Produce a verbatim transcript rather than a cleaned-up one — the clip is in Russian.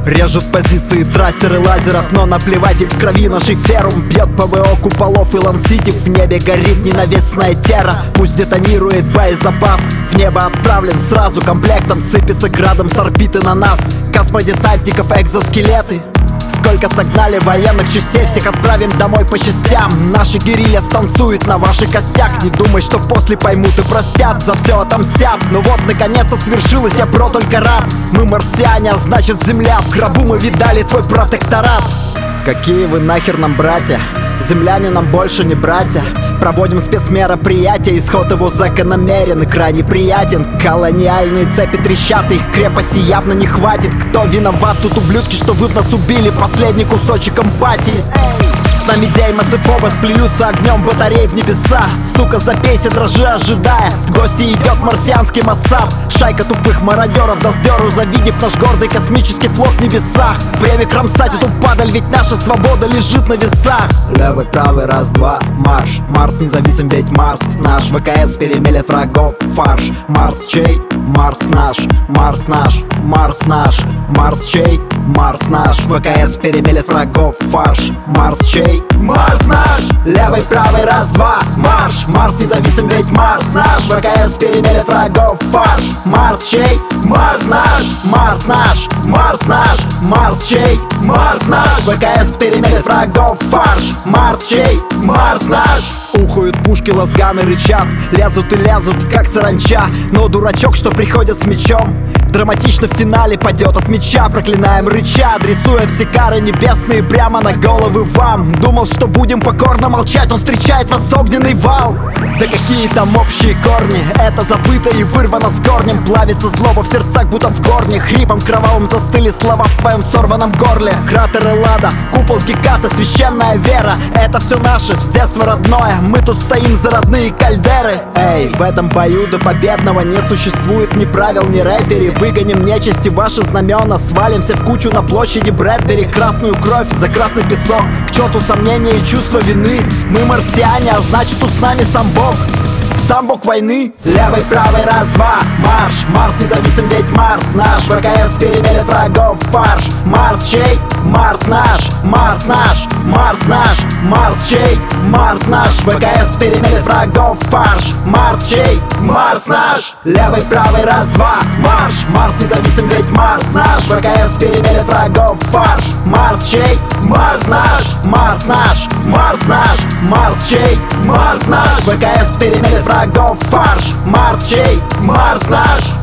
Режут позиции трассеры лазеров, но наплевать, ведь в крови нашей ферум. Бьет ПВО куполов и Лан-Сити, в небе горит ненавистная терра. Пусть детонирует боезапас, в небо отправлен сразу комплектом. Сыпется градом с орбиты на нас космодесантников экзоскелеты. Сколько согнали военных частей, всех отправим домой по частям. Наши герилья станцуют на ваших костях. Не думай, что после поймут и простят, за все отомстят. Ну вот, наконец-то свершилось, я бро только рад. Мы марсиане, а значит земля. В гробу мы видали твой протекторат. Какие вы нахер нам братья? Земляне нам больше не братья. Проводим спецмероприятия, исход его закономерен и крайне приятен. Колониальные цепи трещат, их крепости явно не хватит. Кто виноват тут, ублюдки, что вы в нас убили последний кусочек эмпатии? С нами Деймос и Фобос плюются огнем батарей в небеса. Сука, запейся, дрожи, ожидая. В гости идет марсианский Моссад. Шайка тупых мародеров даст дёру, завидев наш гордый космический флот в небесах. Время кромсать эту падаль, ведь наша свобода лежит на весах. Левый, правый, раз, два, марш. Марс независим, ведь Марс наш. ВКС перемелет врагов, фарш. Марс чей? Марс наш. Марс наш. Марс наш. Марс чей? Марс наш. ВКС перемелет врагов, фарш. Марс чей? Марс наш. Левый, правый, раз, два, марш. Марс независим, ведь Марс наш. ВКС перемелет врагов, фарш. Марс чей? Марс наш. Марс наш. Марс наш. Марс чей? Марс наш. ВКС перемелет врагов, фарш. Марс чей? Марс наш. Ухают пушки, лазганы рычат, лезут и лезут, как саранча. Но дурачок, что приходит с мечом, драматично в финале падет от меча. Проклинаем рыча, адресуя все кары небесные прямо на головы вам. Думал, что будем покорно молчать, он встречает вас огненный вал. Да какие там общие корни, это забыто и вырвано с корнем. Плавится злоба в сердцах, будто в горне. Хрипом кровавым застыли слова в твоем сорванном горле. Кратер Эллада, купол Геката, священная вера. Это все наше, с детства родное. Мы тут стоим за родные кальдеры. Эй, в этом бою до победного не существует ни правил, ни рефери. Выгоним нечисти ваши знамена, свалимся в кучу на площади Брэдбери. Красную кровь за красный песок, к черту сомнения и чувства вины. Мы марсиане, а значит тут с нами сам Бог, сам бог войны. Левый, правый, раз, два, марш. Марс независим, ведь Марс наш. ВКС перемелет врагов, фарш. Марс чей? Марс наш. Марс наш. Марс наш. Марс чей? Марс наш. ВКС перемелет врагов, фарш. Марс чей? Марс наш. Левый, правый, раз, два, марш. Марс независим, ведь Марс наш. ВКС перемелет врагов, фарш. Марс чей? Марс наш. Марс наш. Марс наш. Марс чей? Марс наш. ВКС перемелет врагов, фарш. Марс чей? Марс наш.